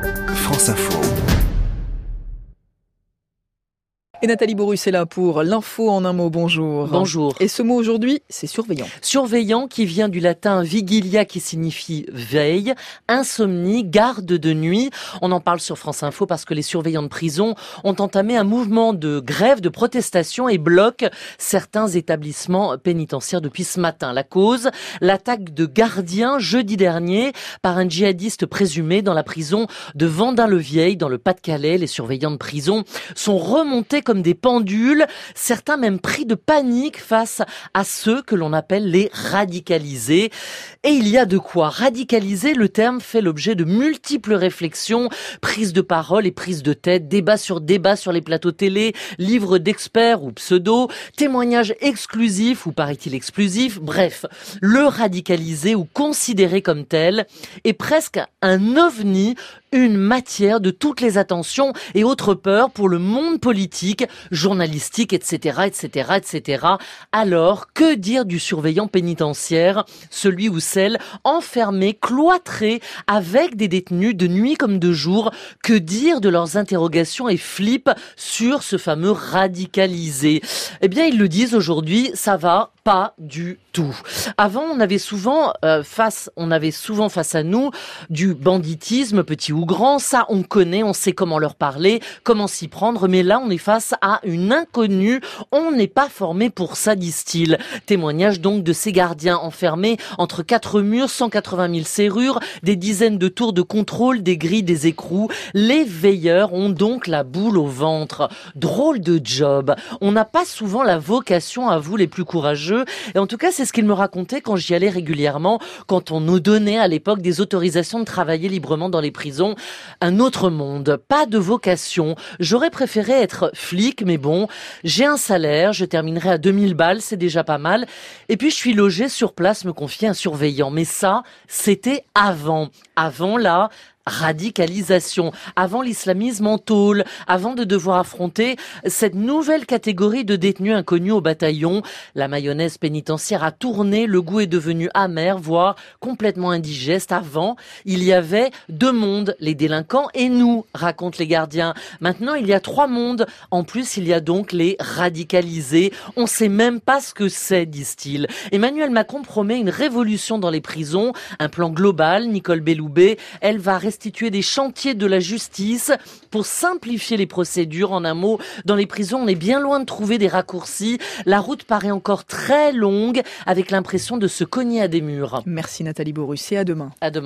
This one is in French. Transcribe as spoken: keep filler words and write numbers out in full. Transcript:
France Info. Et Nathalie Bourrus est là pour l'info en un mot. Bonjour. Bonjour. Et ce mot aujourd'hui, c'est surveillant. Surveillant qui vient du latin vigilia qui signifie veille, insomnie, garde de nuit. On en parle sur France Info parce que les surveillants de prison ont entamé un mouvement de grève, de protestation et bloquent certains établissements pénitentiaires depuis ce matin. La cause, l'attaque de gardiens jeudi dernier par un djihadiste présumé dans la prison de Vendin-le-Vieil dans le Pas-de-Calais. Les surveillants de prison sont remontés comme des pendules, certains même pris de panique face à ceux que l'on appelle les radicalisés. Et il y a de quoi radicaliser. Le terme fait l'objet de multiples réflexions, prises de parole et prises de tête, débats sur débats sur les plateaux télé, livres d'experts ou pseudo, témoignages exclusifs ou paraît-il exclusifs. Bref, le radicalisé ou considéré comme tel est presque un ovni, une matière de toutes les attentions et autres peurs pour le monde politique, journalistique, et cetera, et cetera, et cetera. Alors, que dire du surveillant pénitentiaire, celui ou celle enfermé, cloîtré, avec des détenus de nuit comme de jour? Que dire de leurs interrogations et flips sur ce fameux radicalisé? Eh bien, ils le disent aujourd'hui, ça va pas du tout. Avant, on avait souvent euh, face, on avait souvent face à nous du banditisme, petit ou grand. Ça, on connaît, on sait comment leur parler, comment s'y prendre. Mais là, on est face à une inconnue. On n'est pas formé pour ça, disent-ils. Témoignage donc de ces gardiens enfermés entre quatre murs, cent quatre-vingt mille serrures, des dizaines de tours de contrôle, des grilles, des écrous. Les veilleurs ont donc la boule au ventre. Drôle de job. On n'a pas souvent la vocation, à vous les plus courageux. Et en tout cas, c'est ce qu'il me racontait quand j'y allais régulièrement, quand on nous donnait à l'époque des autorisations de travailler librement dans les prisons. Un autre monde, pas de vocation. J'aurais préféré être flic, mais bon, j'ai un salaire, je terminerai à deux mille balles, c'est déjà pas mal. Et puis je suis logé sur place, me confier un surveillant. Mais ça, c'était avant. Avant là, radicalisation, avant l'islamisme en tôle, avant de devoir affronter cette nouvelle catégorie de détenus inconnus au bataillon. La mayonnaise pénitentiaire a tourné, le goût est devenu amer, voire complètement indigeste. Avant, il y avait deux mondes, les délinquants et nous, racontent les gardiens. Maintenant, il y a trois mondes. En plus, il y a donc les radicalisés. On sait même pas ce que c'est, disent-ils. Emmanuel Macron promet une révolution dans les prisons, un plan global. Nicole Belloubet, elle va restituer des chantiers de la justice pour simplifier les procédures. En un mot, dans les prisons, on est bien loin de trouver des raccourcis. La route paraît encore très longue, avec l'impression de se cogner à des murs. Merci Nathalie Bourrus et à demain. À demain.